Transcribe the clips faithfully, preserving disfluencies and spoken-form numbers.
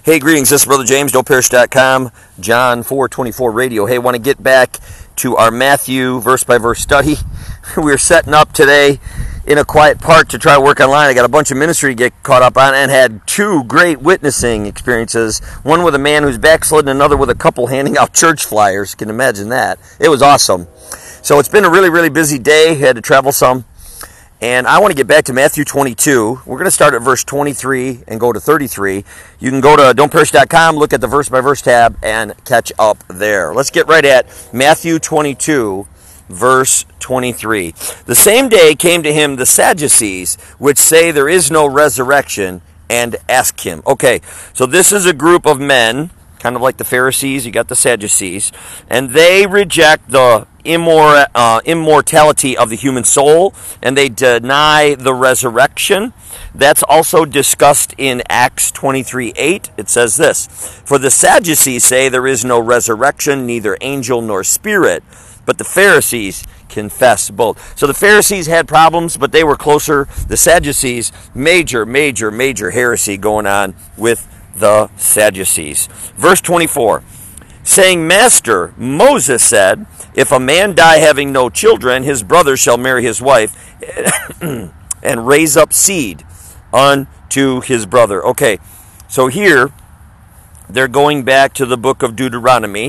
Hey, greetings. This is Brother James, don't perish dot com, John four twenty-four radio. Hey, want to get back to our Matthew verse-by-verse study. We're setting up today in a quiet park to try to work online. I got a bunch of ministry to get caught up on and had two great witnessing experiences. One with a man who's backslidden, another with a couple handing out church flyers. You can imagine that. It was awesome. So it's been a really, really busy day. Had to travel some. And I want to get back to Matthew twenty-two. We're going to start at verse twenty-three and go to thirty-three. You can go to don't perish dot com, look at the verse-by-verse tab, and catch up there. Let's get right at Matthew twenty-two, verse twenty-three. The same day came to him the Sadducees, which say there is no resurrection, and ask him. Okay, so this is a group of men, kind of like the Pharisees. You got the Sadducees, and they reject the immor- uh, immortality of the human soul, and they deny the resurrection. That's also discussed in Acts twenty-three eight. It says this: for the Sadducees say there is no resurrection, neither angel nor spirit, but the Pharisees confess both. So the Pharisees had problems, but they were closer. The Sadducees, major, major, major heresy going on with the Sadducees. Verse twenty-four, saying, Master, Moses said, if a man die having no children, his brother shall marry his wife and raise up seed unto his brother. Okay, so here they're going back to the book of Deuteronomy,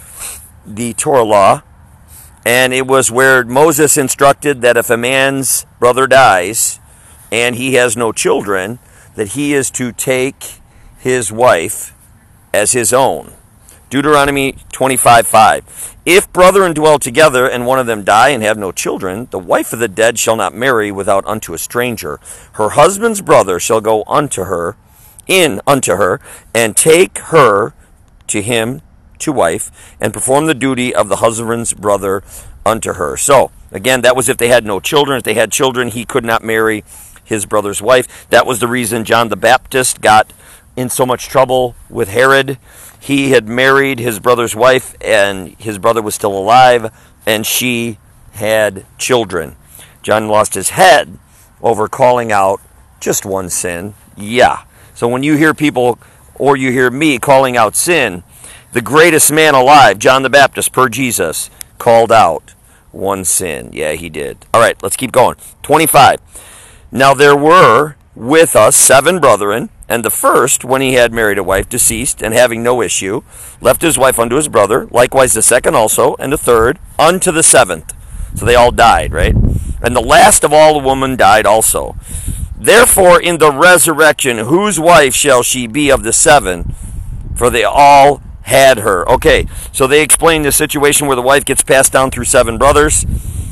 the Torah law, and it was where Moses instructed that if a man's brother dies and he has no children, that he is to take his wife as his own. Deuteronomy twenty-five five. If brethren dwell together, and one of them die and have no children, the wife of the dead shall not marry without unto a stranger. Her husband's brother shall go unto her, in unto her, and take her to him to wife, and perform the duty of the husband's brother unto her. So, again, that was if they had no children. If they had children, he could not marry his brother's wife. That was the reason John the Baptist got in so much trouble with Herod. He had married his brother's wife, and his brother was still alive, and she had children. John lost his head over calling out just one sin. Yeah. So when you hear people, or you hear me calling out sin, the greatest man alive, John the Baptist, per Jesus, called out one sin. Yeah, he did. All right, let's keep going. twenty-five. Now there were with us seven brethren, and the first, when he had married a wife, deceased, and having no issue, left his wife unto his brother. Likewise the second also, and the third, unto the seventh. So they all died, right? And the last of all the woman died also. Therefore in the resurrection, whose wife shall she be of the seven? For they all had her. Okay, so they explain the situation where the wife gets passed down through seven brothers.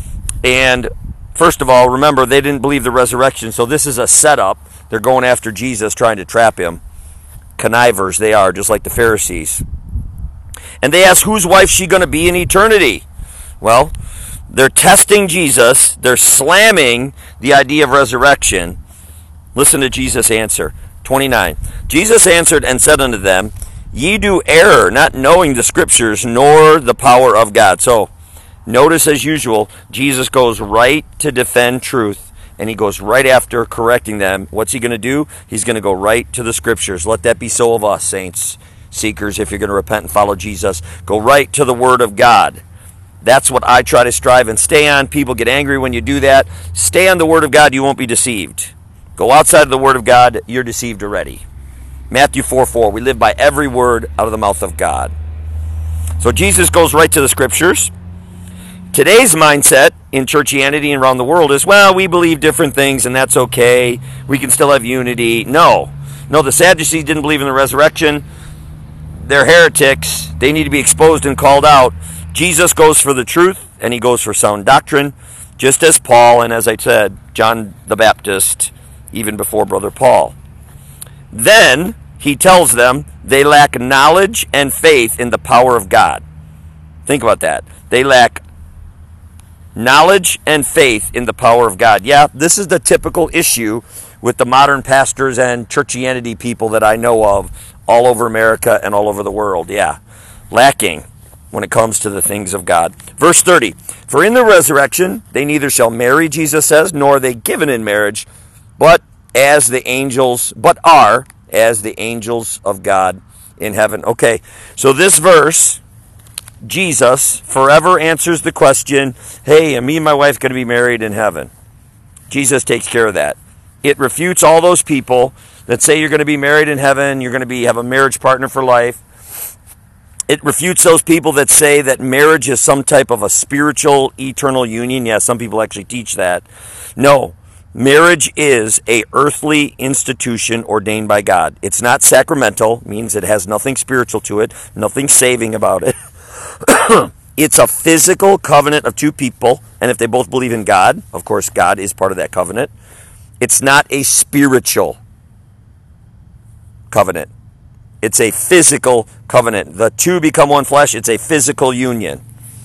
And first of all, remember, they didn't believe the resurrection, so this is a setup. They're going after Jesus, trying to trap him. Connivers they are, just like the Pharisees. And they ask, whose wife is she going to be in eternity? Well, they're testing Jesus. They're slamming the idea of resurrection. Listen to Jesus' answer. twenty-nine. Jesus answered and said unto them, ye do err, not knowing the Scriptures, nor the power of God. So, notice as usual, Jesus goes right to defend truth. And he goes right after correcting them. What's he going to do? He's going to go right to the Scriptures. Let that be so of us, saints, seekers, if you're going to repent and follow Jesus. Go right to the Word of God. That's what I try to strive and stay on. People get angry when you do that. Stay on the Word of God, you won't be deceived. Go outside of the Word of God, you're deceived already. Matthew four four, we live by every word out of the mouth of God. So Jesus goes right to the Scriptures. Today's mindset in churchianity and around the world is, well, we believe different things and that's okay. We can still have unity. No. No, the Sadducees didn't believe in the resurrection. They're heretics. They need to be exposed and called out. Jesus goes for the truth and he goes for sound doctrine, just as Paul and, as I said, John the Baptist, even before Brother Paul. Then he tells them they lack knowledge and faith in the power of God. Think about that. They lack knowledge and faith in the power of God. Yeah, this is the typical issue with the modern pastors and churchianity people that I know of all over America and all over the world. Yeah, lacking when it comes to the things of God. Verse thirty, for in the resurrection they neither shall marry, Jesus says, nor are they given in marriage, but as the angels, but are as the angels of God in heaven. Okay, so this verse, Jesus forever answers the question, hey, are me and my wife going to be married in heaven? Jesus takes care of that. It refutes all those people that say you're going to be married in heaven, you're going to be have a marriage partner for life. It refutes those people that say that marriage is some type of a spiritual, eternal union. Yeah, some people actually teach that. No, marriage is a earthly institution ordained by God. It's not sacramental, means it has nothing spiritual to it, nothing saving about it. It's a physical covenant of two people, and if they both believe in God, of course, God is part of that covenant. It's not a spiritual covenant. It's a physical covenant. The two become one flesh. It's a physical union.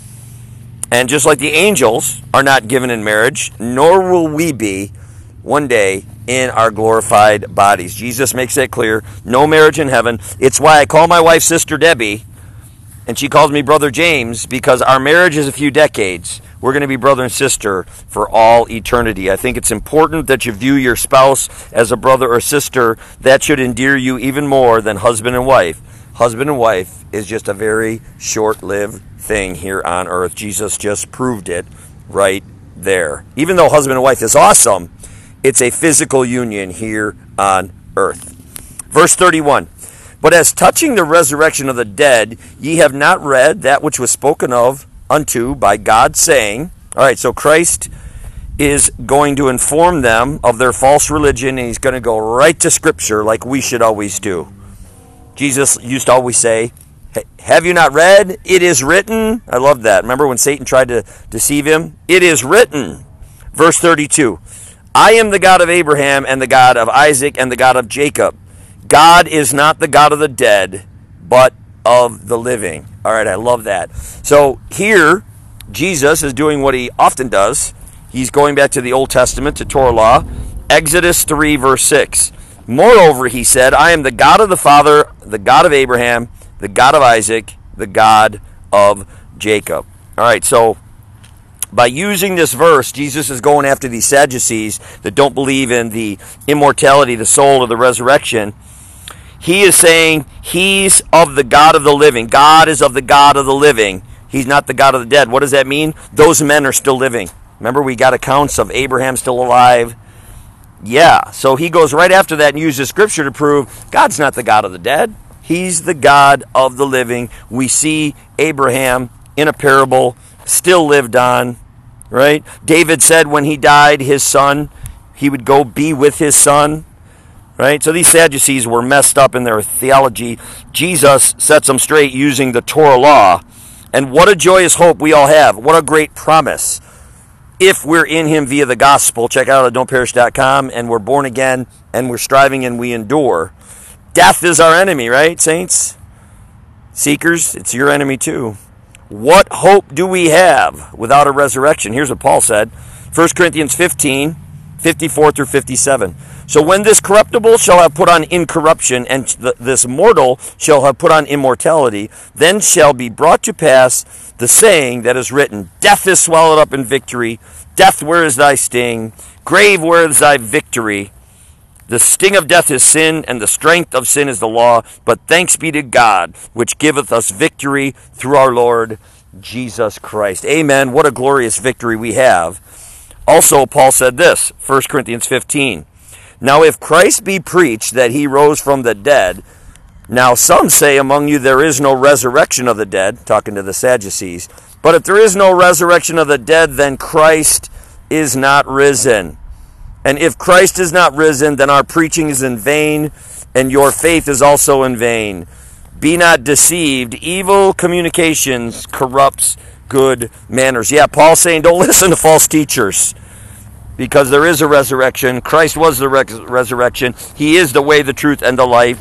And just like the angels are not given in marriage, nor will we be one day in our glorified bodies. Jesus makes that clear. No marriage in heaven. It's why I call my wife Sister Debbie, and she calls me Brother James, because our marriage is a few decades. We're going to be brother and sister for all eternity. I think it's important that you view your spouse as a brother or sister. That should endear you even more than husband and wife. Husband and wife is just a very short-lived thing here on earth. Jesus just proved it right there. Even though husband and wife is awesome, it's a physical union here on earth. Verse thirty-one. But as touching the resurrection of the dead, ye have not read that which was spoken of unto by God, saying, all right, so Christ is going to inform them of their false religion, and he's going to go right to Scripture like we should always do. Jesus used to always say, have you not read? It is written. I love that. Remember when Satan tried to deceive him? It is written. Verse thirty-two. I am the God of Abraham and the God of Isaac and the God of Jacob. God is not the God of the dead, but of the living. All right, I love that. So here, Jesus is doing what he often does. He's going back to the Old Testament, to Torah law. Exodus three, verse six. Moreover, he said, I am the God of the Father, the God of Abraham, the God of Isaac, the God of Jacob. All right, so by using this verse, Jesus is going after these Sadducees that don't believe in the immortality, the soul, or the resurrection. He is saying he's of the God of the living. God is of the God of the living. He's not the God of the dead. What does that mean? Those men are still living. Remember, we got accounts of Abraham still alive. Yeah, so he goes right after that and uses Scripture to prove God's not the God of the dead. He's the God of the living. We see Abraham in a parable still lived on, right? David said when he died, his son, he would go be with his son. Right? So these Sadducees were messed up in their theology. Jesus sets them straight using the Torah law. And what a joyous hope we all have. What a great promise. If we're in him via the gospel, check out don't perish dot com, and we're born again, and we're striving and we endure. Death is our enemy, right, saints? Seekers, it's your enemy too. What hope do we have without a resurrection? Here's what Paul said. First Corinthians fifteen, fifty-four through fifty-seven. So when this corruptible shall have put on incorruption, and th- this mortal shall have put on immortality, then shall be brought to pass the saying that is written, Death is swallowed up in victory. Death, where is thy sting? Grave, where is thy victory? The sting of death is sin, and the strength of sin is the law. But thanks be to God, which giveth us victory through our Lord Jesus Christ. Amen. What a glorious victory we have. Also, Paul said this, First Corinthians fifteen. Now if Christ be preached that he rose from the dead, now some say among you there is no resurrection of the dead, talking to the Sadducees. But if there is no resurrection of the dead, then Christ is not risen. And if Christ is not risen, then our preaching is in vain, and your faith is also in vain. Be not deceived. Evil communications corrupts good manners. Yeah, Paul's saying don't listen to false teachers. Because there is a resurrection. Christ was the res- resurrection. He is the way, the truth, and the life.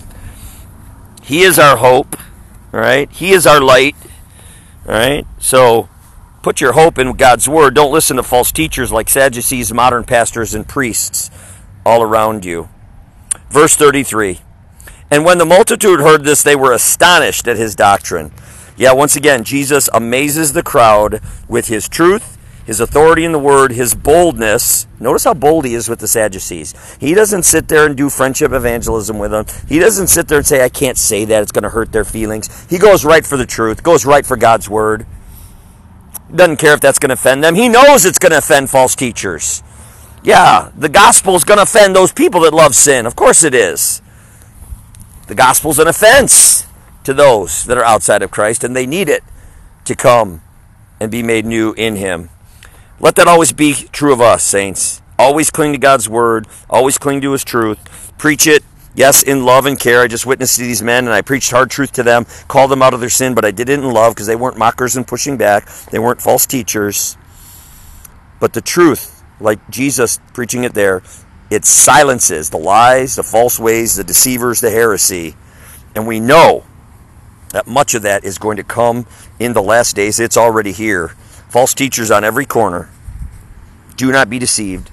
He is our hope. All right? He is our light. All right? So put your hope in God's word. Don't listen to false teachers like Sadducees, modern pastors, and priests all around you. Verse thirty-three. And when the multitude heard this, they were astonished at his doctrine. Yeah, once again, Jesus amazes the crowd with his truth. his authority in the word, his boldness. Notice how bold he is with the Sadducees. He doesn't sit there and do friendship evangelism with them. He doesn't sit there and say, I can't say that, it's going to hurt their feelings. He goes right for the truth, goes right for God's word. Doesn't care if that's going to offend them. He knows it's going to offend false teachers. Yeah, the gospel is going to offend those people that love sin. Of course it is. The gospel is an offense to those that are outside of Christ, and they need it to come and be made new in him. Let that always be true of us, saints. Always cling to God's word. Always cling to his truth. Preach it, yes, in love and care. I just witnessed to these men, and I preached hard truth to them, called them out of their sin, but I did it in love because they weren't mockers and pushing back. They weren't false teachers. But the truth, like Jesus preaching it there, it silences the lies, the false ways, the deceivers, the heresy. And we know that much of that is going to come in the last days. It's already here. False teachers on every corner. Do not be deceived.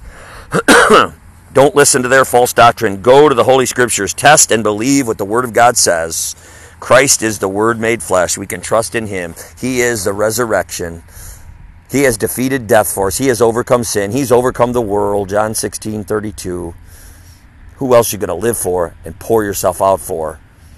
Don't listen to their false doctrine. Go to the Holy Scriptures. Test and believe what the Word of God says. Christ is the Word made flesh. We can trust in him. He is the resurrection. He has defeated death for us. He has overcome sin. He's overcome the world. John sixteen thirty-two. Who else are you going to live for and pour yourself out for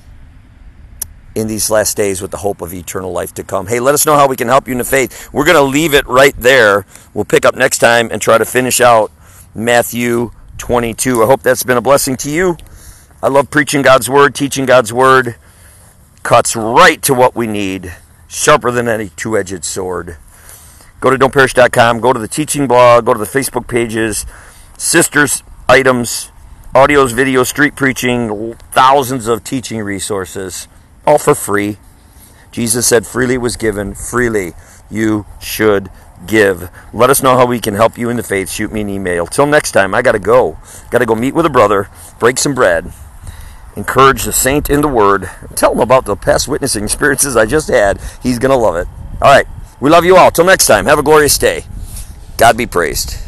in these last days with the hope of eternal life to come? Hey, let us know how we can help you in the faith. We're going to leave it right there. We'll pick up next time and try to finish out Matthew twenty-two. I hope that's been a blessing to you. I love preaching God's word, teaching God's word. Cuts right to what we need. Sharper than any two-edged sword. Go to don't perish dot com. Go to the teaching blog. Go to the Facebook pages. Sisters, items, audios, videos, street preaching, thousands of teaching resources. All for free. Jesus said freely was given, freely you should give. Let us know how we can help you in the faith. Shoot me an email. Till next time, I got to go. Got to go meet with a brother, break some bread, encourage the saint in the word, tell him about the past witnessing experiences I just had. He's going to love it. All right. We love you all. Till next time, have a glorious day. God be praised.